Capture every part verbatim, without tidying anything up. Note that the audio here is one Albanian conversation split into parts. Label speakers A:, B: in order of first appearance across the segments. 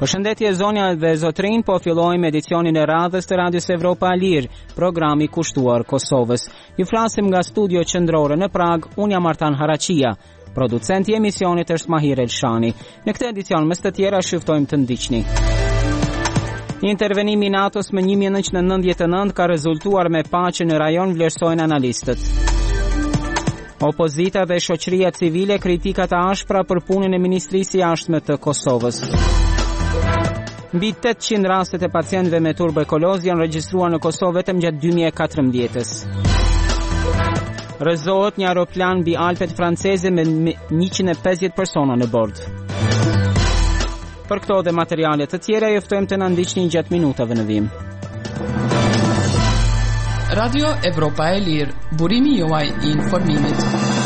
A: Përshëndetje zonja dhe zotrin, po fillojmë edicionin e radhës të Radios Evropa e Lirë, programi kushtuar Kosovës. Ju flasim nga studio qendrore në Prag, unë jam Artan Haraqia. Producenti i emisionit është Mahir Elshani. Në këtë edicion mes të tjera shiftojmë të ndiqni. Intervenimi i NATO-s më një mijë nëntëqind e nëntëdhjetë e nëntë ka rezultuar me paqe në rajon, vlerësojnë analistët. Opozita dhe shoqëria civile kritikat e ashpra për punën e Ministrisë së Jashtme të Kosovës. Mbi tetëqind rastet e pacientëve me tuberkulozë janë regjistruar në Kosovë vetëm gjatë dy mijë e katërmbëdhjetës. Rrëzohet një aeroplan mbi Alpet franceze me njëqind e pesëdhjetë persona në bord. Për këto dhe materiale të tjera ju ftojmë të na ndiqni gjatë minutave në vim.
B: Radio Evropa e Lirë, burimi juaj i informimit.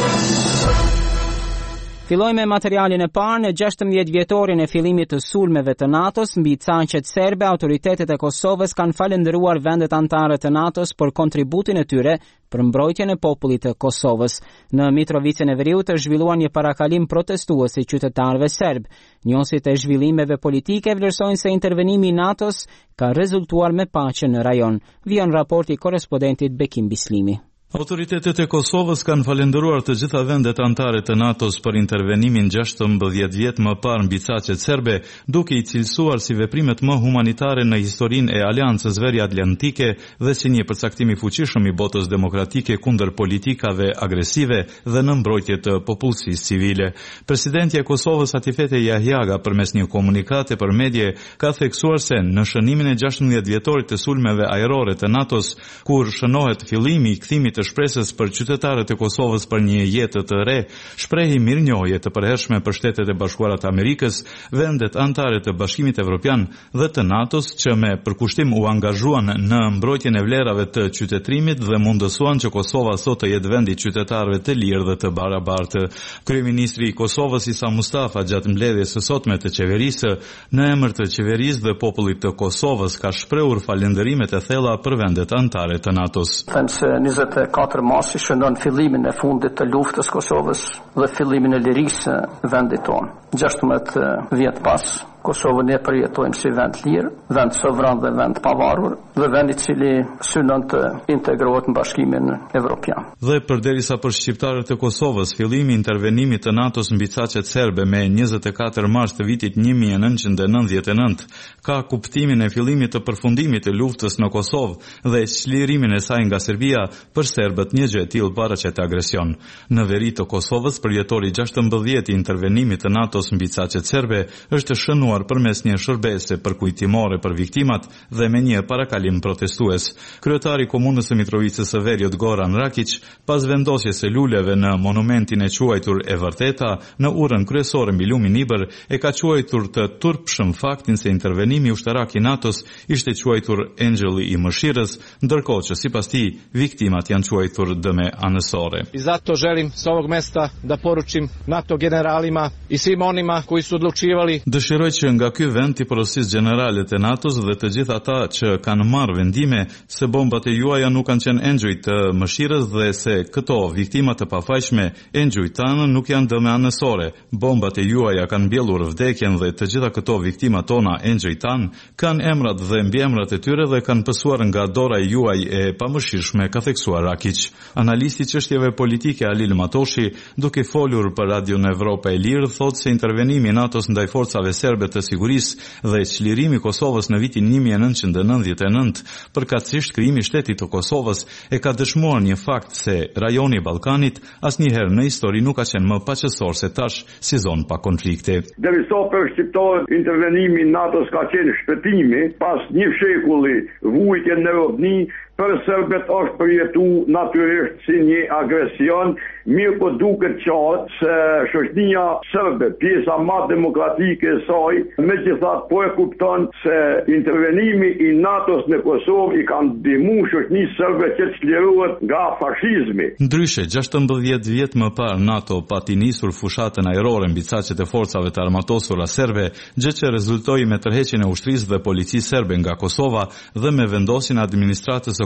A: Fillojmë me materialin e parë. Në gjashtëmbëdhjetë vjetorin e fillimit të sulmeve të NATO-s mbi caqet serbe, autoritetet e Kosovës kanë falendëruar vendet anëtare të NATO-s për kontributin e tyre për mbrojtjen e popullit të Kosovës. Në Mitrovicën e Veriut është zhvilluar një parakalim protestues i qytetarëve serb. Njësit e zhvillimeve politike vlerësojnë se intervenimi i NATO-s ka rezultuar me paqe në rajon. Vjen raporti i korrespondentit Bekim Bislimi.
C: Autoritetet e Kosovës kanë falendëruar të gjitha vendet anëtare të NATO-s për intervenimin gjashtëmbëdhjetë vjet më parë mbi caqet serbe, duke i cilësuar si veprimet më humanitare në historinë e Aleancës Veriatlantike dhe si një përcaktim i fuqishëm i botës demokratike kundër politikave agresive dhe në mbrojtje të popullsisë civile. Presidenti i Kosovës Atifete Jahjaga përmes një komunikate për medje ka theksuar se në shënimin e gjashtëmbëdhjetë vjetorit të sulmeve ajrore të NATO-s, kur shënohet fillimi i kthimit të shpresës për qytetarët e Kosovës për një jetë të re, shprehi mirënjohje të përhershme për Shtetet e Bashkuara të Amerikës, vendet anëtare të Bashkimit Evropian dhe të NATO-s që me përkushtim u angazhuan në mbrojtjen e vlerave të qytetërimit dhe mundësuan që Kosova sot të jetë vendi i qytetarëve të lirë dhe të barabartë. Kryeministri i Kosovës Isa Mustafa gjatë mbledhjes së sotme të qeverisë në emër të qeverisë dhe popullit të Kosovës ka shprehur falënderimet e thella për vendet anëtare të NATO-s.
D: njëzet e katër masi shënon fillimin e fundit të luftës Kosovës dhe fillimin e lirisë vendit tonë. gjashtëmbëdhjetë vjet pas, Kosovën ne përjetojmë si vend lirë, vend sovran dhe vend pavarur, dhe vend i cili synon të integrohet në Bashkimin Evropian.
C: Dhe përderisa për shqiptarët e Kosovës, fillimi i intervenimit të NATO-s mbi caqet serbe me njëzet e katër mars të vitit një mijë e nëntëqind e nëntëdhjetë e nëntë ka kuptimin e fillimit të përfundimit të luftës në Kosovë dhe çlirimin e saj nga Serbia për serbët një gjë e tillë paraqet agresion. Në veri të Kosovës, përjetori gjashtëmbëdhjetë i intervenimit të NATO-s mbi caqet serbe është shënuar përmes një shërbese përkujtimore për viktimat dhe me një parakalim protestues. Kryetari i komunës së Mitrovicës së Veriut Goran Rakić, pas vendosjes së luleve në monumentin e quajtur E Vërteta në urën kryesore mbi lumin Ibër, e ka quajtur të turpshëm faktin se intervenimi ushtarak i NATO-s ishte quajtur Engjëlli i Mëshirës, ndërkohë që sipas tij viktimat janë quajtur dëme anësore.
E: I zato želim s ovog mesta da poručim NATO generalima i svim onima koji su odlučivali.
C: Dëshiroj që nga ky vend t'i porosish generalet e NATO-s dhe të gjithë ata që kanë marrë vendime se bombat e juaja nuk kanë qenë engjuj të mëshirës dhe se këto viktimat të pafajshme engjuj tanë nuk janë dëme anësore. Bombat e juaja kanë mbjellur vdekjen dhe të gjitha këto viktimat tona engjuj tanë kanë emrat dhe mbiemrat e tyre dhe kanë pësuar nga dora e juaj e pamëshirshme, ka theksuar Rakić. Analisti i çështjeve politike Alil Matoshi, duke folur për Radion Evropa e Lirë, thotë se intervenimi i NATO-s ndaj forcave serbe të sigurisë dhe çlirimi i Kosovës në vitin një mijë e nëntëqind e nëntëdhjetë e nëntë, përkatësisht krijimi i shtetit të Kosovës, e ka dëshmuar një fakt se rajoni i Ballkanit asnjëherë në histori nuk ka qenë më paqësor se tash si zonë pa konflikte.
F: Derisa për shqiptarët intervenimi i NATO-s ka qenë shpëtimi pas një shekulli vujtje në robni, për serbet është përjetu natyrisht si një agresion, mirë po duket qartë se shoqënia serbe, pjesa më demokratike e saj, megjithatë po e kupton se intervenimi i NATO-s në Kosovë i ka ndihmuar shoqënisë serbe që të çlirohet nga fashizmi.
C: Ndryshe, gjashtëmbëdhjetë vjet më parë NATO pati nisur fushatën ajrore mbi caqet e forcave të armatosura serbe, gjë që rezultoi me tërheqjen e ushtrisë dhe policisë serbe nga Kosova dhe me vendosjen e administratës së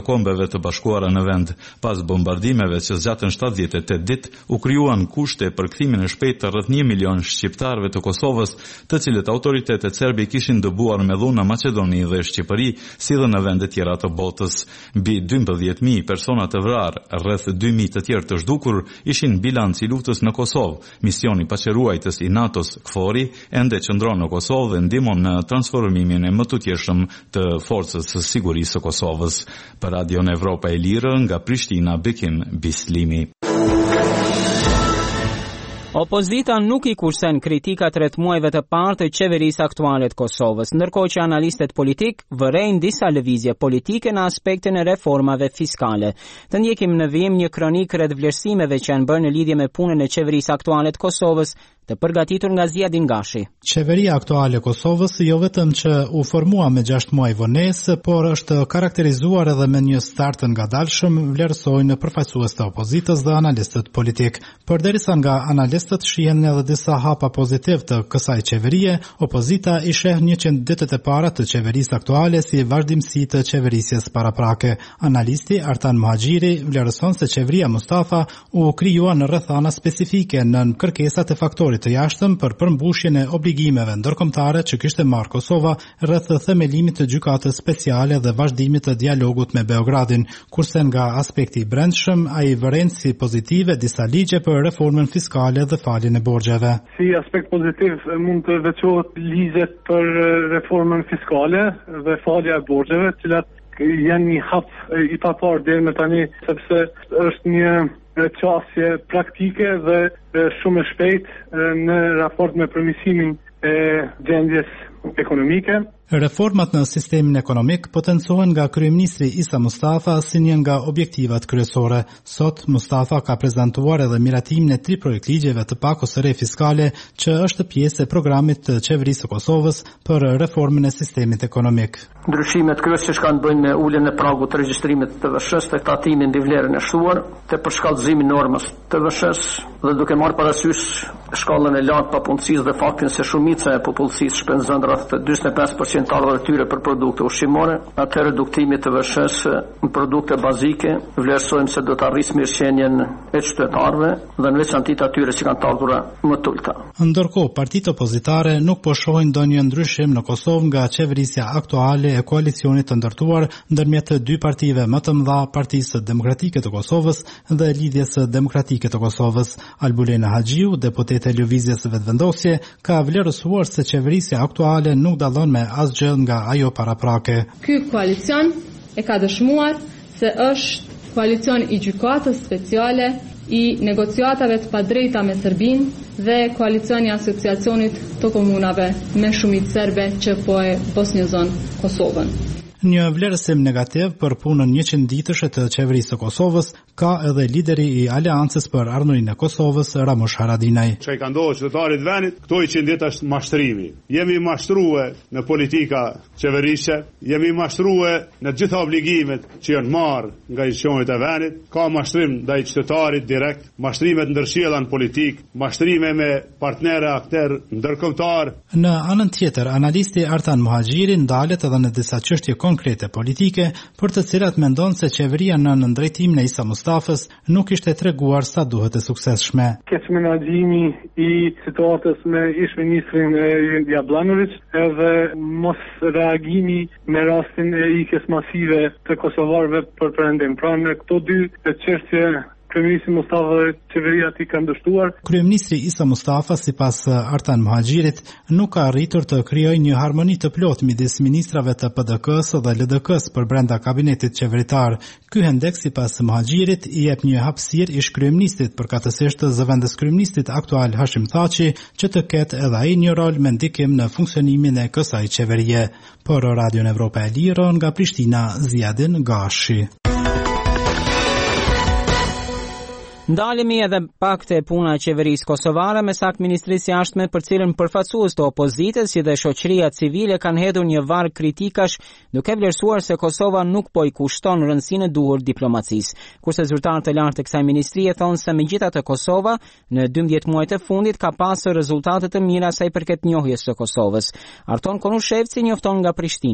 C: Kombeve të Bashkuara në vend. Pas bombardimeve që zgjatën shtatëdhjetë e tetë ditë, u krijuan kushte për kthimin e shpejtë të rreth një milion shqiptarëve të Kosovës, të cilët autoritetet serbe kishin dëbuar me dhuna Maqedoni dhe Shqipëri, si dhe në vende tjera të botës. Mbi dymbëdhjetë mijë persona të vrarë, rreth dy mijë të tjerë të zhdukur, ishin bilanci i luftës në Kosovë. Misioni paqeruajtës i NATO-s KFOR-i ende qëndron në Kosovë dhe ndihmon në transformimin e mëtutjeshëm të forcës së sigurisë së Kosovës. Për Radion Evropa e Lirë, nga Prishtina, Bekim Bislimi.
A: Opozita nuk i kursen kritikat rreth muajve të parë të qeverisë aktuale të Kosovës, ndërkohë që analistët politik vërejnë disa lëvizje politike në aspektin e reformave fiskale. Të ndjekim në vijim një kronik rreth vlerësimeve që janë bërë në lidhje me punën e qeverisë aktuale të Kosovës, të përgatitur nga Ziadin Gashi.
G: Qeveria aktuale e Kosovës jo vetëm që u formua me gjashtë muaj vonesë, por është karakterizuar edhe me një start të ngadalshëm, vlerësojnë përfaqësues të opozitës dhe analistët politik. Përderisa nga analistët shihen edhe disa hapa pozitiv të kësaj qeverie, opozita i sheh njëqind ditët e para të qeverisë aktuale si vazhdimsi të qeverisjes paraprake. Analisti Artan Muhaxhiri vlerëson se qeveria Mustafa u krijua në rrethana specifike në kërkesat e faktorit të jashtëm për përmbushjen e obligimeve ndërkombëtare që kishte marrë Kosova rreth themelimit të gjykatës speciale dhe vazhdimit të dialogut me Beogradin, kurse nga aspekti i brendshëm ai vëren si pozitive disa ligje për reformën fiskale dhe faljen e borxheve.
H: Si aspekt pozitiv mund të veçohet ligjet për reformën fiskale dhe falja e borxheve, të cilat janë një hap i papar deri më tani, sepse është një qasje praktike dhe shumë e shpejtë në raport me përmirësimin e gjendjes ekonomike.
G: Reformat në sistemin ekonomik potencohen nga kryeministri Isa Mustafa si një nga objektivat kryesore. Sot Mustafa ka prezantuar edhe miratimin e tri projektligjeve të pak ose re fiskale që është pjesë e programit të qeverisë së Kosovës për reformën e sistemit ekonomik.
D: Ndryshimet kryesore që kanë bënë me uljen e pragut të regjistrimit të T V S-s të tatimin mbi vlerën e shtuar, të përshkallëzimin e normës të T V S-s dhe duke marrë parasysh shkallën e lartë papunësisë dhe faktin se shumica e popullsisë shpenzon rreth dyzet e pesë përqind të ardhurave të tyre për produkte ushqimore, atë reduktimi të T V S-s në produkte bazike, vlerësojmë se do të arrisë mirëqenien e qytetarëve dhe në veçantë atyre që kanë të ardhura më të ulta.
G: Ndërkohë, partitë opozitare nuk po shohin ndonjë ndryshim në Kosovë nga qeverisja aktuale e koalicionit të ndërtuar ndërmjet të dy partive më të mëdha, Partisë Demokratike të Kosovës dhe Lidhjes Demokratike të Kosovës. Albulena Haxhiu, deputete e Lëvizjes Vetëvendosje, ka vlerësuar se qeverisja aktuale nuk dallon me asgjë nga ajo paraprake.
I: Ky koalicion e ka dëshmuar se është koalicion i gjykatës speciale, i negociatave të padrejta me Serbinë dhe koalicioni i asociacionit të komunave me shumicë serbe që po e bosnjëzon Kosovën.
G: Një vlerësim negativ për punën njëqind ditëshe të qeverisë së Kosovës ka edhe lideri i Aleancës për Ardhmërinë e Kosovës, Ramush Haradinaj.
J: Çka i ka ndodhur qytetarit vendit, këto njëqind ditë është mashtrimi. Jemi mashtruar në politika qeverishe, jemi mashtruar në të gjitha obligimet që janë marrë nga institucionet e vendit, ka mashtrim ndaj qytetarit direkt, mashtrime të ndërshjella në politik, mashtrime me partnerë aktor ndërkombëtar.
G: Në anën tjetër, analisti Artan Muhaxhiri ndalet edhe në disa çështje konkrete politike, për të cilat mendon se qeveria në nëndrejtimin e Isa Mustafës nuk ishte treguar sa duhet e suksesshme.
H: Keq menaxhimi i situatës me ish-ministrin Jablanović edhe mos reagimi me rastin e ikjes masive të kosovarëve për perëndim. Pra në këto dy çështje Kryeministri Mustafa dhe qeveria ti kanë dështuar.
G: Kryeministri Isa Mustafa, sipas Artan Muhaxhirit, nuk ka arritur të krijojë një harmoni të plotë midis ministrave të P D K-s dhe L D K-s për brenda kabinetit qeveritar. Ky hendek, sipas Muhaxhirit, i jep një hapësirë ish kryeministrit, përkatësisht zëvendës kryeministrit aktual Hashim Thaçi, që të ketë edhe ai një rol me ndikim në funksionimin e kësaj qeverie. Për Radion Evropa e Lirë, nga Prishtina, Ziadin Gashi.
A: Ndalemi edhe pak te puna e qeverisë kosovare me sakt ministrisë së jashtme, për cilën përfaqësues të opozitës si dhe shoqëria civile kanë hedhur një varg kritikash, duke vlerësuar se Kosova nuk po i kushton rëndësinë e duhur diplomacisë. Kurse zyrtarët e lartë të kësaj ministrie thonë se megjithatë Kosova në dymbëdhjetë muajt e fundit ka pasur rezultate të mira sa i përket njohjes së Kosovës. Arton Konushevci njofton nga Prishtina.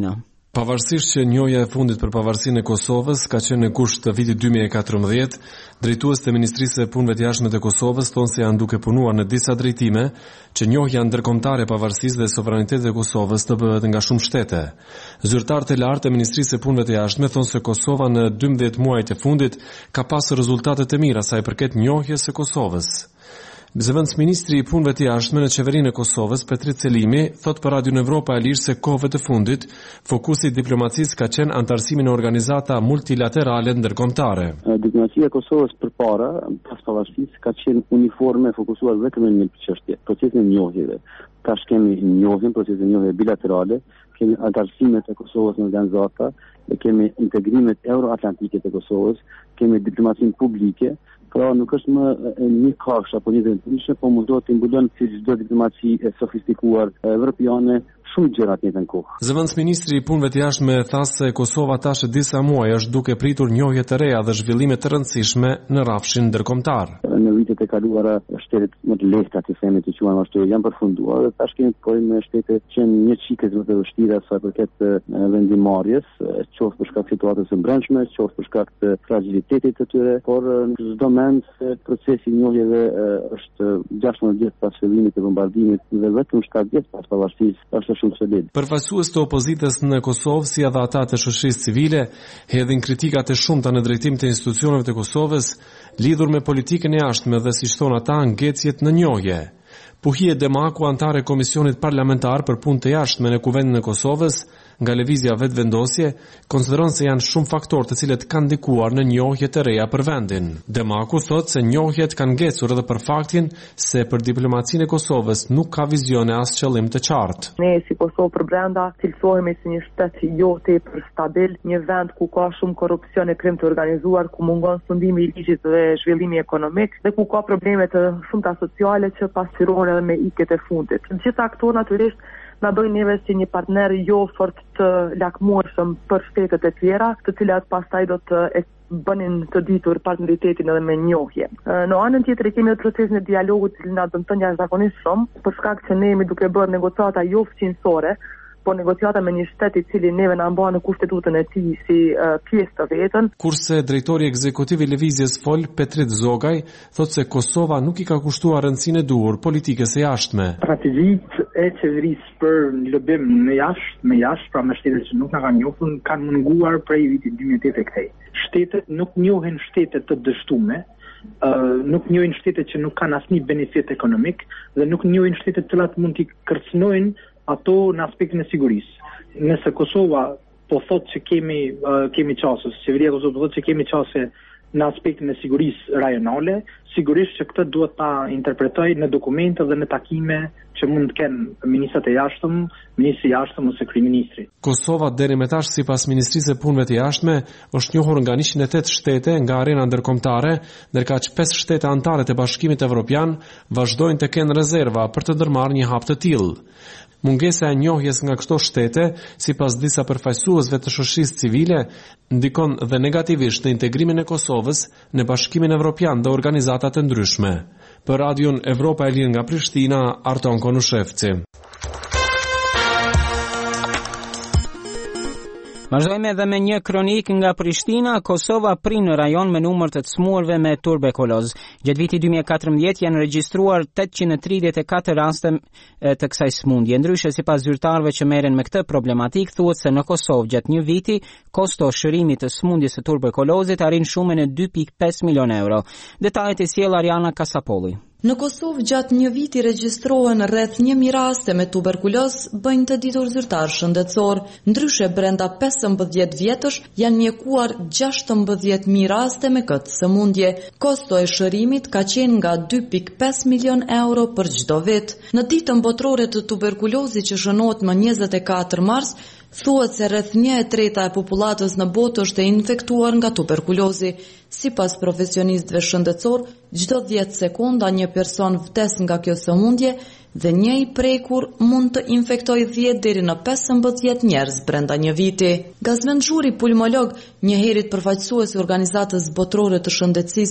K: Pavarësisht që njohja e fundit për pavarësinë e Kosovës ka qenë në gusht të vitit dy mijë e katërmbëdhjetë, drejtues të Ministrisë e Punëve të Jashtme të Kosovës thonë se janë duke punuar në disa drejtime që njohja ndërkombëtare e pavarësisë dhe sovranitetit të Kosovës të bëhet nga shumë shtete. Zyrtarët e lartë të Ministrisë e Punëve të Jashtme thonë se Kosova në dymbëdhjetë muajt e fundit ka pasur rezultate të mira sa i përket njohjes së Kosovës. Zëvendës ministri i punëve të jashtme në qeverinë e Kosovës, Petrit Selimi, thot për Radio Evropa e Lirë se kohëve të fundit, fokusi i diplomacisë ka qenë antarësimi në organizata multilaterale ndërkombëtare.
L: Diplomacia e Kosovës përpara, pas pavarësisë, ka qenë uniforme fokusuar vetëm në një çështje, procesin e njohjeve. Tash kemi njohjen, procesin e njohjeve bilaterale, kemi antarësimet e Kosovës në organizata, kemi integrimet euroatlantike të Kosovës, kemi diplomacinë publike. Pra nuk është më një kafsh apo një vendimishë, po mundohet të mbulon si çdo diplomaci e sofistikuar evropiane shumë gjëra të njëjtën kohë.
K: Zëvendës ministri i punëve të jashtme tha se Kosova tash disa muaj është duke pritur njohje të reja dhe zhvillime të rëndësishme në rrafshin ndërkombëtar.
L: Në vitet e kaluara shtetet më të lehta të themi të quajmë ashtu janë përfunduar dhe tash kemi të bëjmë me shtete që janë një çike më të vështira sa i përket vendimarrjes, qoftë për shkak të situatës së brendshme, qoftë për shkak të fragilitetit të tyre, por në çdo moment procesi i njohjeve është gjashtëdhjetë vjet pas fillimit të bombardimit dhe vetëm shtatë vjet pas pavarësisë është shumë solid.
K: Përfaqësues të opozitës në Kosovë, si edhe ata të shoqërisë civile, hedhin kritikat e shumta në drejtim të institucioneve të Kosovës, lidhur me politikën e jashtme dhe si thon ata ngecjet në njohje. Puhie Demaku, antare e Komisionit Parlamentar për Punë të Jashtme në Kuvendin e Kosovës, nga lëvizja vetëvendosje, konsideron se janë shumë faktorë të cilët kanë ndikuar në njohje të reja për vendin. Demaku thot se njohjet kanë ngecur edhe për faktin se për diplomacinë e Kosovës nuk ka vizione as qëllim të qartë.
M: Ne si Kosovë për brenda cilësohemi si një shtet jo tepër stabil, një vend ku ka shumë korrupsion e krim të organizuar, ku mungon fundimi i ligjit dhe zhvillimi ekonomik dhe ku ka probleme të shumta sociale që pasqyrohen edhe me ikjet e fundit. Të gjitha këto natyrisht na bëjnë neve si një partner jo fort të lakmueshëm për shtetet e tjera, të cilat pastaj do të e bënin të ditur partneritetin edhe me njohje. Në anën tjetër kemi edhe procesin e dialogut që na dëmton jashtëzakonisht shumë, për shkak që ne jemi duke bërë negociata jo fqinësore, po negociata me një shtet i cili neve na mban në kushtetutën e tij si uh, pjesë të vetën.
K: Kurse drejtori ekzekutiv i lëvizjes Fol, Petrit Zogaj, thotë se Kosova nuk i ka kushtuar rëndësinë e duhur politikës së jashtme.
N: Strategjitë e qeverisë për lobim në jashtë, me jashtë, pra me shtetet që nuk na kanë njohur, kanë munguar prej vitit dy mijë e tetë e këtej. Shtetet nuk njohin shtetet të dështume, Uh, nuk njohin shtetet që nuk kanë asnjë benefit ekonomik dhe nuk njohin shtetet të cilat mund t'i kërcënojnë ato në aspektin e sigurisë. Nëse Kosova po thotë që kemi uh, kemi çështje, qeveria e Kosovës po thotë që kemi çështje në aspektin e sigurisë rajonale, sigurisht që këtë duhet ta interpretoj në dokumente dhe në takime që mund të kenë ministrat e jashtëm, ministri i jashtëm ose kryeministri.
K: Kosova deri më tash sipas Ministrisë së Punëve të Jashtme është njohur nga njëqind e tetë shtete nga arena ndërkombëtare, ndërkaq pesë shtete anëtare të Bashkimit Evropian vazhdojnë të kenë rezerva për të ndërmarrë një hap të tillë. Mungesa e njohjes nga këto shtete, sipas disa përfaqësuesve të shoqërisë civile, ndikon dhe negativisht në integrimin e Kosovës në Bashkimin Evropian dhe organizata të ndryshme. Për Radion Evropa e Lirë nga Prishtina, Arton Konushevci.
A: Vazhdojmë edhe me një kronik nga Prishtina. Kosova prin në rajon me numër të çmuarve me tuberkuloz. Gjatë vitit dy mijë e katërmbëdhjetë janë regjistruar tetëqind e tridhjetë e katër raste të kësaj sëmundje. Ndryshe sipas zyrtarëve që merren me këtë problematik, thuhet se në Kosovë gjatë një viti kosto shërimit të sëmundjes së tuberkulozit arrin shumën e dy pikë pesë milion euro. Detajet i sjell Ariana Kasapolli.
O: Në Kosovë gjatë një viti regjistrohen rreth një mijë raste me tuberkuloz, bëjnë të ditur zyrtar shëndetësor. Ndryshe brenda pesëmbëdhjetë vjetësh janë mjekuar gjashtëmbëdhjetë mijë raste me këtë sëmundje. Kosto e shërimit ka qenë nga dy pikë pesë milion euro për çdo vit. Në ditën botërore të tuberkulozit që shënohet më njëzet e katër mars, thuhet se rreth një e treta e popullatës në botë është e infektuar nga tuberkulozi. Sipas profesionistëve shëndetësor, çdo dhjetë sekonda një person vdes nga kjo sëmundje dhe një i prekur mund të infektojë dhjetë deri në pesëmbëdhjetë njerëz brenda një viti. Gazmend Zhuri, pulmolog, një herët përfaqësues i organizatës botërore të shëndetësisë,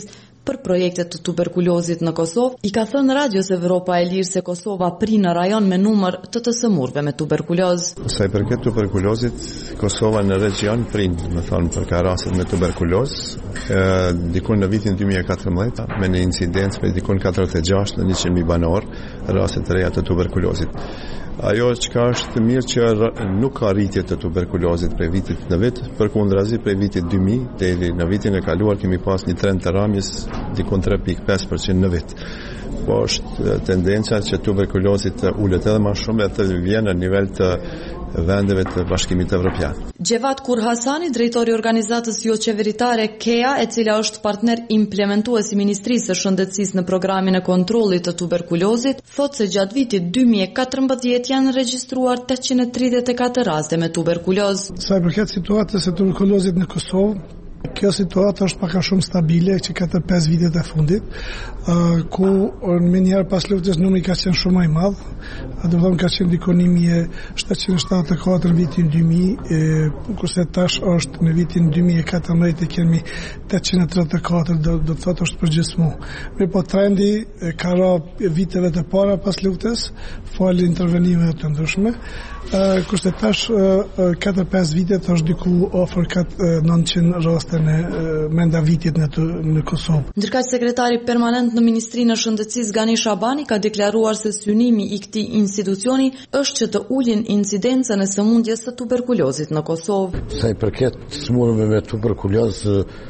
O: për projekte të tuberkulozit në Kosovë, i ka thënë Radios Evropa e Lirë se Kosova pri në rajon me numër të të sëmurve me tuberkuloz.
P: Sa i përket tuberkulozit, Kosova në region prind, më thonë, për ka rastet me tuberkuloz, dikun në vitin dy mijë e katërmbëdhjetë me një incidencë për dikun katërdhjetë e gjashtë në njëqind mijë banor, rastet të reja të tuberkulozit. Ajo që është mirë që nuk ka rritje të tuberkulozit prej vitit në vit, përkundrazi prej vitit dy mijë deri në vitin e kaluar kemi pas një trend të rramjes dikon tre pikë pesë përqind në vit. Po është tendenca që tuberkulozit të ulet edhe më shumë e të vjen në nivel të vendeve të Bashkimit Evropian.
O: Gjevat Kur Hasani, drejtori i organizatës jo qeveritare K E A, e cila është partner implementues i Ministrisë së Shëndetësisë në programin e kontrollit të tuberkulozit, thotë se gjatë vitit dy mijë e katërmbëdhjetë janë regjistruar tetëqind e tridhjetë e katër raste me tuberkuloz.
Q: Sa i përket situatës së tuberkulozit në Kosovë, kjo situatë është pak a shumë stabile që katër pesë vitet e fundit, uh, ku me njerë pas luftës numri ka qenë shumë i madh, do të thonë ka qenë dikon një mijë e shtatëqind e shtatëdhjetë e katër në vitin dy mijë, kurse tash është në vitin dy mijë e katërmbëdhjetë kemi tetëqind e tridhjetë e katër, do, do të thotë është përgjithësisht. Mirë, po trendi ka rënë viteve të para pas luftës, falë intervenimeve të ndryshme, uh, kurse tash uh, katër pesë vitet është diku ofër nëntëqind raste në menda vitit në, të, në Kosovë.
O: Ndërkaq sekretari permanent në Ministrinë e Shëndetësisë Gani Shabani ka deklaruar se synimi i këtij institucioni është që të ulin incidencën e sëmundjes së tuberkulozit në Kosovë.
R: Sa i përket sëmundjeve me tuberkuloz,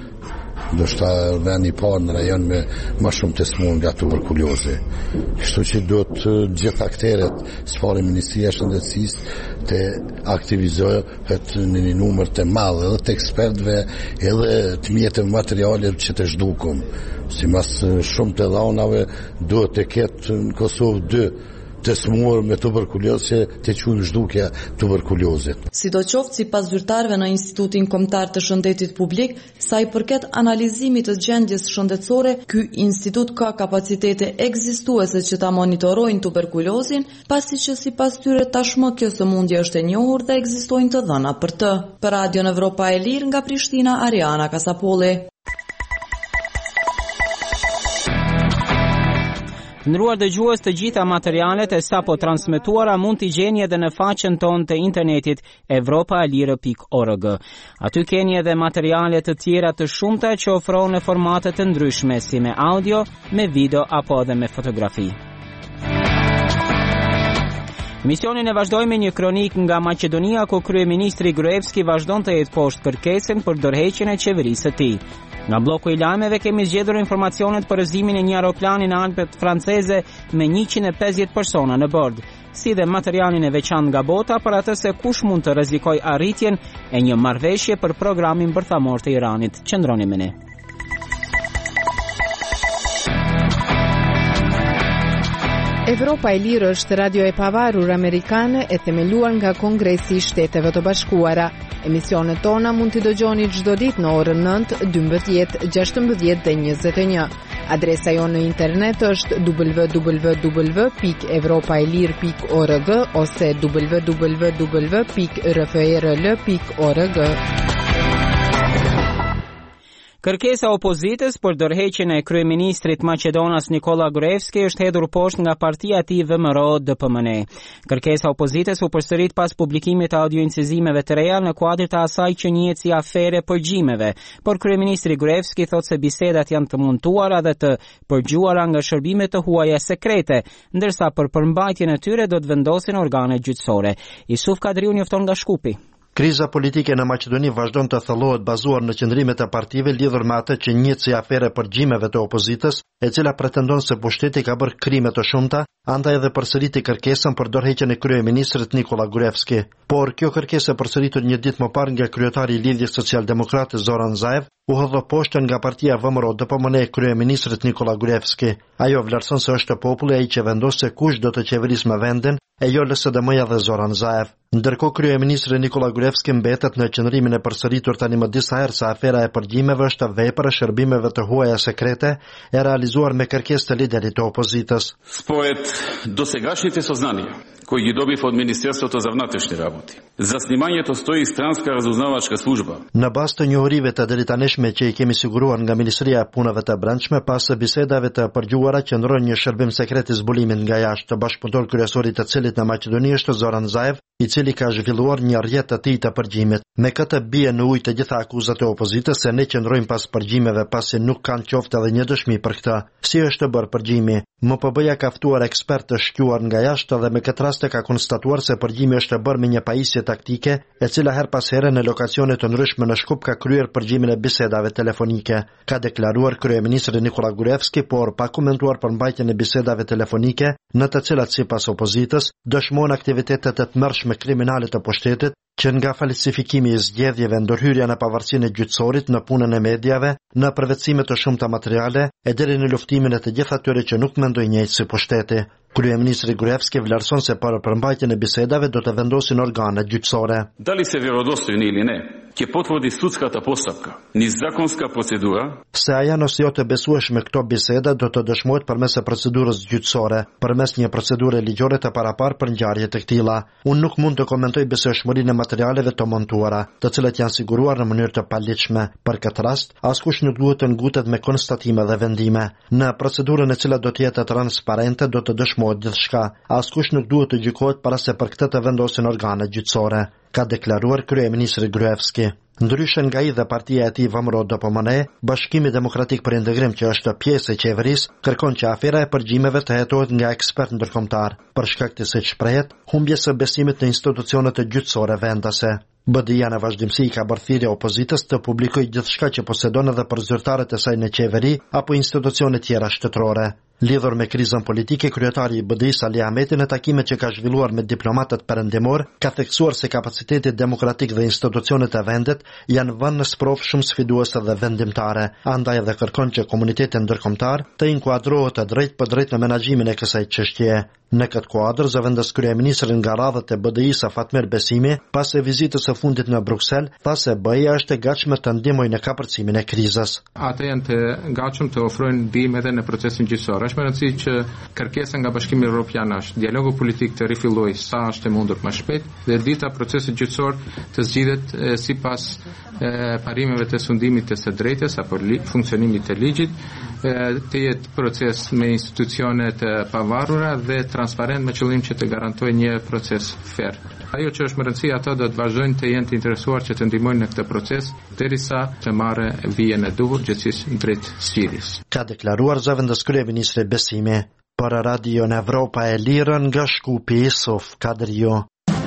R: do shta vendi parë në rajon me më shumë të sëmundje nga tuberkulozi. Kështu që do të gjithë akteret, sfari Ministria e Shëndetësisë të aktivizohet në një numër të madh edhe të ekspertëve edhe të mjeteve materiale që të zhdukum. Sipas shumë të dhënave duhet të ketë në Kosovë dy të smur me tuberkuloz që të qunë zhdukja tuberkulozit.
O: Sidoqoftë, sipas zyrtarëve në Institutin Kombëtar të Shëndetit Publik, sa i përket analizimit të gjendjes shëndetësore, ky institut ka kapacitete ekzistuese që ta monitorojnë tuberkulozin, pasi që sipas tyre tashmë kjo sëmundje është e njohur dhe ekzistojnë të dhëna për të. Për Radion Evropa e Lirë nga Prishtina, Ariana Kasapolli.
A: Ndruar dëgjues, të gjitha materialet e sapo transmetuara mund t'i gjeni edhe në faqen tonë të internetit evropa e lirë pikë org. Aty keni edhe materiale të tjera të shumta që ofrohen në formate të ndryshme, si me audio, me video apo edhe me fotografi. Misionin e vazhdojmë me një kronik nga Maqedonia, ku kryeministri Gruevski vazhdon të jetë poshtë kërkesën për dorëheqjen e qeverisë së tij. Nga bloku i lajmeve kemi zgjedhur informacionet për rëzimin e një aeroplani në Alpet franceze me njëqind e pesëdhjetë persona në bord, si dhe materialin e veçantë nga bota për atë se kush mund të rrezikojë arritjen e një marrëveshje për programin bërthamor të Iranit. Qëndroni me ne.
S: Evropa e Lirë është radio e pavarur amerikane e themeluar nga Kongresi i Shteteve të Bashkuara. Emisionet tona mund t'i dëgjoni çdo ditë në orën nëntë, dymbëdhjetë, gjashtëmbëdhjetë dhe njëzet e një. Adresa jonë në internet është w w w pikë evropa e lirë pikë org ose w w w pikë r f r l pikë org.
A: Kërkesa opozitës për dorëheqjen e kryeministrit Maqedonas Nikola Gruevski është hedhur poshtë nga partia e tij V M R O D P M N. Kërkesa opozitës u përsërit pas publikimit të audioincizimeve të reja në kuadër të asaj që njihet si afere përgjimeve, por kryeministri Gruevski thotë se bisedat janë të montuara dhe të përgjuara nga shërbime të huaja sekrete, ndërsa për përmbajtjen e tyre do të vendosin organet gjyqësore. Isuf Kadriu njofton nga Shkupi.
T: Kriza politike në Maqedoni vazhdon të thellohet bazuar në qëndrimet e partive lidhur me atë që njihet si afere përgjimeve të opozitës, e cila pretendon se pushteti ka bërë krime të shumta, andaj edhe përsëriti kërkesën për dorëheqjen e kryeministrit Nikola Gruevski. Por kjo kërkesë e përsëritur një ditë më parë nga kryetari i Lidhjes Social-Demokrate Zoran Zaev u hodhë poshtë nga partia V M R O D P M N e kryeministrit Nikola Gruevski. Ajo vlerëson se është populli ai që vendos se kush do të qeverisë me vendin, e jo L S D M-ja dhe Zoran Zaev. Ndërkohë kryeministri Nikola Gruevski mbetet në qëndrimin e përsëritur tani më disa herë se afera e përgjimeve është vepër e shërbimeve të huaja sekrete e realizuar me kërkesë të liderit të opozitës.
U: Според досегашните сознания, кои ги добив од Министерството за внатрешни работи, за снимањето стои странска разузнавачка служба.
T: Në bazë të njohurive të drejtaneshme përgjithshme që i kemi siguruar nga Ministria e Punëve të Brendshme pas bisedave të përgjuara qëndron një shërbim sekret i zbulimit nga jashtë, bashkëpunëtor kryesori të cilit në Maqedoni është Zoran Zaev, i cili ka zhvilluar një rrjet të tij të përgjimit. Me këtë bie në ujë të gjitha akuzat e opozitës se ne qëndrojmë pas përgjimeve pasi nuk kanë qoftë edhe një dëshmi për këtë. Si është bërë përgjimi? M P B-ja ka ftuar ekspert të shquar nga jashtë dhe me këtë rast ka konstatuar se përgjimi është bërë me një pajisje taktike, e cila her pas here në lokacione të ndryshme në Shkup ka kryer përgjimin e bisedave telefonike. Ka deklaruar kryeministri Nikola Gruevski, por pa komentuar përmbajtjen e bisedave telefonike, në të cilat sipas opozitës dëshmojnë aktivitete të tmerrshme kriminale të pushtetit, që nga falsifikimi i zgjedhjeve, ndërhyrja në pavarësinë e gjyqësorit, në punën e mediave, në përvetësime të shumta materiale e deri në luftimin e të gjithë atyre që nuk mendojnë njëjtë si pushteti. Kryeministri Gruevski vlerëson se për përmbajtjen e bisedave do të vendosin organe gjyqësore.
U: Da li se vjerodostojni ili ne, që potvrdi sudskata postupka, një zakonska procedura,
T: se a janë ose jo të besueshme këto biseda do të dëshmohet përmes së procedurës gjyqësore, përmes një procedure ligjore të paraparë për ngjarje të këtilla. Unë nuk mund të komentoj besueshmërinë e materialeve të montuara, të cilat janë siguruar në mënyrë të paligjshme. Për këtë rast, askush nuk duhet të ngutet me konstatime dhe vendime. Në procedurën e cila do të jetë transparente do të dëshmohet gjithçka. Askush nuk duhet të gjykohet para se për këtë të vendosin organe gjyqësore, ka deklaruar kryeministri Gruevski. Ndryshe nga i dhe partia e tij Vamro D P M N, Bashkimi Demokratik për Integrim, që është pjesë e qeverisë, kërkon që afera e përgjimeve të hetohet nga ekspert ndërkombëtar, për shkak të siç shprehet, humbjes së besimit në institucionet e gjyqësore vendase. B D I-ja në vazhdimsi ka bërë thirrje opozitës të publikojë gjithçka që posedon edhe për zyrtarët e saj në qeveri apo institucione tjera shtetërore. Lidhur me krizën politike, kryetari i B D I-s Ali Ahmeti në takimet që ka zhvilluar me diplomatët perëndimor ka theksuar se kapaciteti demokratik dhe institucionet e vendit janë vënë në sprovë shumë sfiduese dhe vendimtare, andaj edhe kërkon që komuniteti ndërkombëtar të inkuadrohet të drejt për drejt në menaxhimin e kësaj çështjeje. Në këtë kuadër, zëvendës kryeministrin nga radhët e B D I-s Fatmir Besimi, pas e vizitës së fundit në Bruksel, tha se B E A është e gatshme të ndihmojë në kapërcimin e krizës.
B: Ata janë të gatshëm të ofrojnë ndihmë edhe në procesin gjyqësor. Është më rëndësishme që kërkesa nga Bashkimi Evropian është dialogu politik të rifillojë sa është e mundur më shpejt dhe dita procesi gjyqësor të zgjidhet sipas parimeve të sundimit të së drejtës apo funksionimit të ligjit, të jetë proces me institucione të pavarura dhe transparent me qëllim që të garantojë një proces fair. Ajo që është më rëndësishme, ata do të vazhdojnë të jenë të interesuar që të ndihmojnë në këtë proces derisa të marrë vijën e duhur gjithsesi drejt zgjidhjes.
T: Ka deklaruar zëvendës kryeministri Besimi. Për Radio Evropa e Lirë nga Shkupi, Yusuf Kadrio.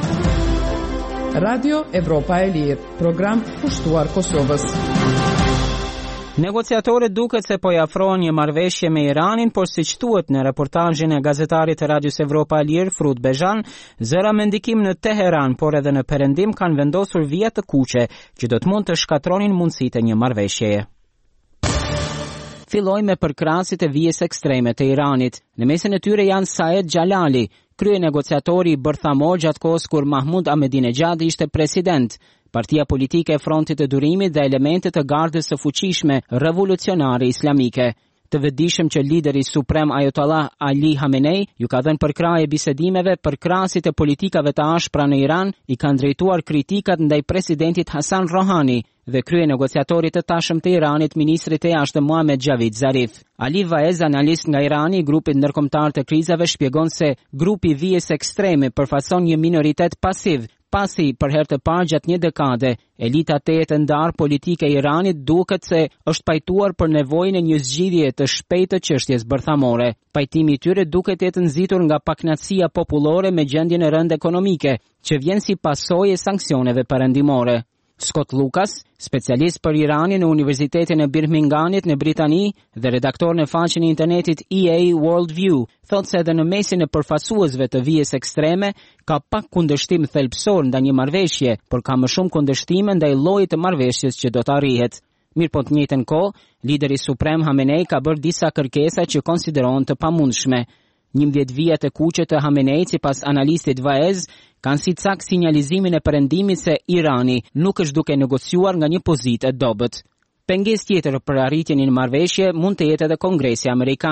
V: Radio Evropa e Lirë, program kushtuar Kosovës.
A: Negociatorët duket se po i afrohen një marrëveshje me Iranin, por siç thuhet në reportazhin e gazetarit të Radios Evropa e Lirë, Frut Bejan, zëra me ndikim në Teheran, por edhe në perëndim kanë vendosur vija të kuqe që do të mund të shkatronin mundësitë e një marrëveshjeje. Filloj me përkrahasit e vijës ekstreme të Iranit. Në mesin e tyre janë Saed Jalali, krye negociatori i bërthamor gjatë kohës kur Mahmud Ahmadinejad ishte president. Partia politike e Frontit të Durimit dhe elementet të Gardës së Fuqishme Revolucionare Islamike. Të vetëdijshëm që lideri suprem Ayatollah Ali Khamenei ju ka dhënë përkrahje bisedimeve për krahasit e politikave të ashpra në Iran, i kanë drejtuar kritikat ndaj presidentit Hasan Rohani dhe krye negociatorit të tashëm të Iranit, ministrit e jashtëm Mohamed Javad Zarif. Ali Vaez, analist nga Irani i grupit ndërkombëtar të krizave, shpjegon se grupi vijës ekstreme përfaqëson një minoritet pasiv, pasi për herë të parë gjatë një dekade, elita e tetë ndarë politike e Iranit duket se është pajtuar për nevojën e një zgjidhje të shpejtë të çështjes bërthamore. Pajtimi i tyre duket të jetë nxitur nga pakënaqësia popullore me gjendjen e rëndë ekonomike, që vjen si pasojë e sanksioneve perëndimore. Scott Lucas, specialist për Iranin në Universitetin e Birminghamit në Britani dhe redaktor në faqen e internetit E A Worldview, thotë se edhe në mesin e përfaqësuesve të vijës ekstreme ka pak kundërshtim thelbësor ndaj një marrëveshje, por ka më shumë kundërshtime ndaj llojit të marrëveshjes që do të arrihet. Mirë po të njëjtën kohë, lideri suprem Khamenei ka bërë disa kërkesa që konsiderohen të pamundshme. njëmbëdhjetë vijat e kuqe të Khameneit, sipas analistit Vaez, kanë si cak sinjalizimin e perëndimit se Irani nuk është duke negociuar nga një pozitë e dobët. Pengesë tjetër për arritjen e një marrëveshje mund të jetë edhe Kongresi Amerikan.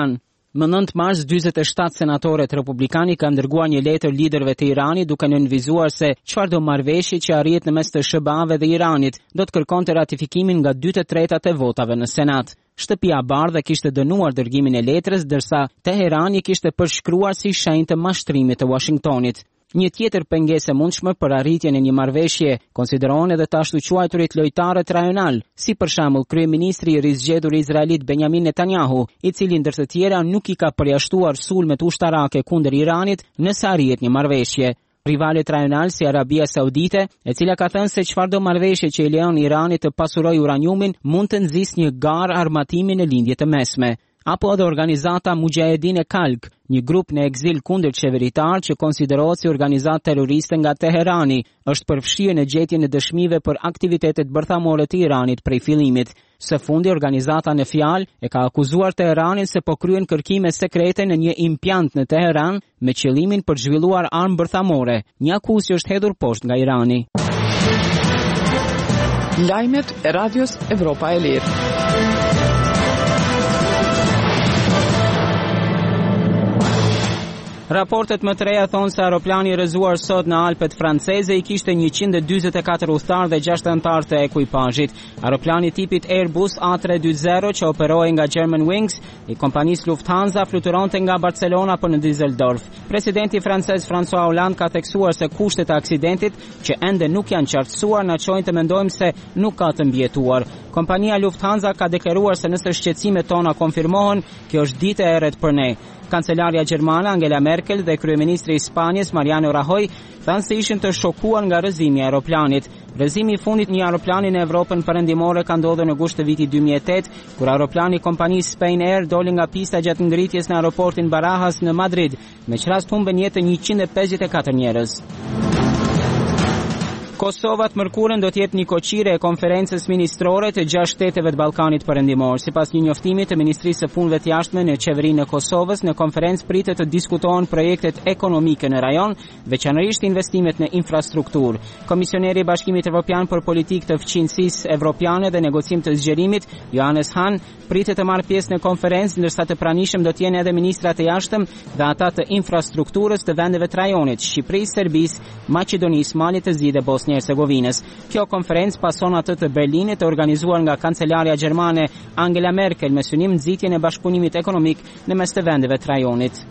A: Më nëntë mars, dyzet e shtatë senatorët republikani kanë dërguar një letër liderëve të Iranit duke nënvizuar se çfarëdo marrëveshje që arrihet në mes të S B A-ve dhe Iranit do të kërkonte ratifikimin nga dy të tretat e votave në Senat. Shtëpia e Bardhë kishte dënuar dërgimin e letrës, ndërsa Teherani kishte përshkruar si shenjë të mashtrimit të Washingtonit. Një tjetër pengesë e mundshme për arritjen e një marrëveshje konsiderohen edhe të ashtu quajturit lojtarët rajonal, si për shembull kryeministri i rizgjedhur izraelit Benjamin Netanyahu, i cili ndër të tjera nuk i ka përjashtuar sulmet ushtarake kundër Iranit nëse arrihet një marrëveshje. Rivalet rajonal si Arabia Saudite, e cila ka thënë se çfarëdo marrëveshje që i lejon Iranit të pasurojë uraniumin mund të nxjisë një garë armatimi në lindje të mesme. Apo edhe organizata Mujahedin e Kalk, një grup në ekzil kundër qeveritar që konsiderohet si organizatë terroriste nga Teherani, është përfshirë në gjetjen e dëshmive për aktivitetet bërthamore të Iranit prej fillimit. Së fundi, organizata në fjalë e ka akuzuar Teheranin se po kryen kërkime sekrete në një impiant në Teheran me qëllimin për zhvilluar armë bërthamore, një akuzë që është hedhur poshtë nga Irani.
V: Lajmet e Radios Evropa e Lirë.
A: Raportet më të reja thonë se aeroplani rrëzuar sot në Alpet franceze i kishte njëqind e dyzet e katër udhëtar dhe gjashtë anëtar të ekuipazhit. Aeroplani tipit Airbus A tre dy zero që operohej nga Germanwings i kompanisë Lufthansa fluturonte nga Barcelona për në Düsseldorf. Presidenti francez François Hollande ka theksuar se kushtet e aksidentit, që ende nuk janë qartësuar, na çojnë të mendojmë se nuk ka të mbijetuar. Kompania Lufthansa ka deklaruar se nëse shqetësimet tona konfirmohen, kjo është ditë e errët për ne. Kancelaria gjermane Angela Merkel dhe kryeministri i Spanjës Mariano Rajoy thanë se ishin të shokuar nga rrëzimi i aeroplanit. Rrëzimi i fundit një aeroplani në Evropën perëndimore ka ndodhur në gusht të vitit dy mijë e tetë, kur aeroplani kompanisë Spain Air doli nga pista gjatë ngritjes në aeroportin Barajas në Madrid, me që rast humben jetën njëqind e pesëdhjetë e katër njerëz. Kosova të mërkurën do të jetë një koqire e konferencës ministrore të gjashtë shteteve të Ballkanit Perëndimor. Sipas një njoftimi të Ministrisë së Punëve të Jashtme në qeverinë e Kosovës, në konferencë pritet të diskutohen projektet ekonomike në rajon, veçanërisht investimet në infrastrukturë. Komisioneri i Bashkimit Evropian për Politikë të Fqinjësisë Evropiane dhe Negocim të Zgjerimit, Johannes Hahn, pritet të marrë pjesë në konferencë, ndërsa të pranishëm do të jenë edhe ministrat e jashtëm dhe ata të infrastrukturës të vendeve të rajonit, Shqipërisë, Serbisë, Maqedonisë, Malit të Zi dhe Bosnjë Hercegovinës. Kjo konferencë pason atë të Berlinit të organizuar nga kancelaria gjermane Angela Merkel me synim nxitjen e bashkëpunimit ekonomik në mes të vendeve të rajonit.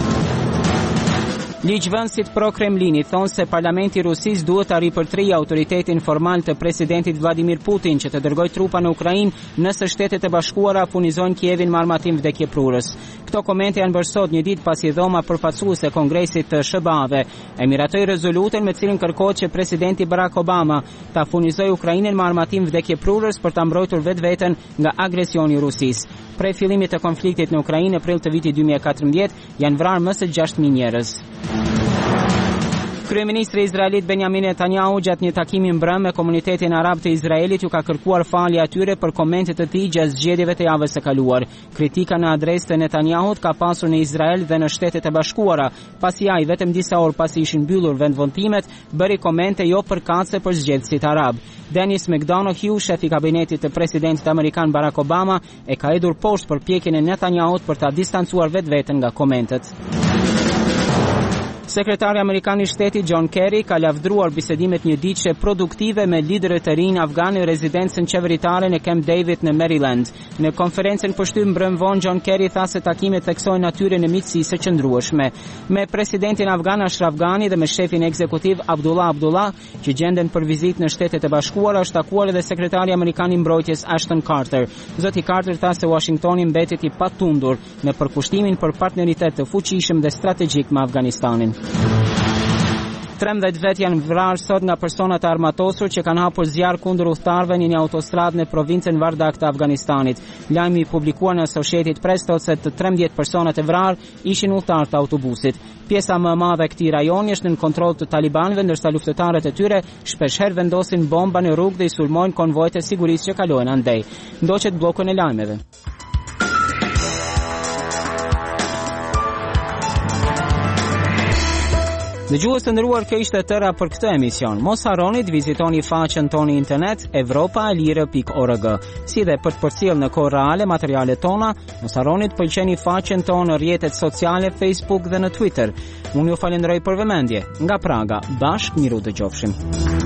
A: Ligjvënësit pro-Kremlini thonë se parlamenti i Rusisë duhet ta ripërtrijë autoritetin formal të presidentit Vladimir Putin që të dërgojë trupa në Ukrainë nëse Shtetet e Bashkuara punizojnë Kievin me armatim vdekjeprurës. Këto komente janë bërë sot një ditë pasi dhoma përfaqësuese e Kongresit të S B A-ve e miratoi rezolutën me cilën kërkohet që presidenti Barack Obama ta furnizojë Ukrainën me armatim vdekjeprurës për ta mbrojtur vetveten nga agresioni i Rusisë. Prej fillimit të konfliktit në Ukrainë në prill të vitit dy mijë e katërmbëdhjetë janë vrarë më së gjashtë mijë njerëz. Kryeministri izraelit Benjamin Netanyahu gjatë një takimi mbrëm me komunitetin arab të Izraelit ju ka kërkuar falje atyre për komentet e tij gjatë zgjedhjeve të javës së kaluar. Kritika në adresë të Netanyahut ka pasur në Izrael dhe në Shtetet e Bashkuara, pasi ai vetëm disa orë pasi ishin mbyllur vendvotimet, bëri komente jo përkatëse për zgjedhësit arab. Dennis McDonough, shef i kabinetit të presidentit amerikan Barack Obama, e ka hedhur poshtë përpjekjen e Netanyahut për ta distancuar vetveten nga komentet. Sekretari Amerikan i Shtetit John Kerry ka lavdruar bisedimet njëditëshe produktive me liderët e rinj afgan në rezidencën qeveritare në Camp David në Maryland. Në konferencën për shtyp mbrëm vonë, John Kerry tha se takimet theksojnë natyrën e miqësisë së qëndrueshme. Me presidentin afgan Ashraf Ghani dhe me shefin ekzekutiv Abdullah Abdullah, që gjenden për vizitë në Shtetet e Bashkuara, është takuar edhe sekretari amerikan i mbrojtjes Ashton Carter. Zoti Carter tha se Washingtoni mbetet i patundur në përkushtimin për partneritet të fuqishëm dhe strategjik me Afganistanin. trembëdhjetë vet janë vrarë sot nga persona të armatosur që kanë hapur zjarr kundër udhëtarëve në një autostradë në provincën Vardak të Afganistanit. Lajmi i publikuar në Associated Press thotë se të trembëdhjetë personat e vrarë ishin udhëtarë të autobusit. Pjesa më e madhe e këtij rajoni është në kontroll të talibanëve, ndërsa luftëtarët e tyre shpeshherë vendosin bomba në rrugë dhe i sulmojnë konvojët e sigurisë që kalojnë andej. Ndoqet bllokun e lajmeve. Dëgjues të nderuar, kjo ishte tëra për këtë emision. Mos harroni të vizitoni faqen tonë internet europa e lirë pikë org. Si dhe për të përcjellë në kohë reale materialet tona, mos harroni të pëlqeni faqen tonë në rrjetet sociale Facebook dhe në Twitter. Unë ju falenderoj për vëmendje. Nga Praga, bashkë miru dëgjofshim.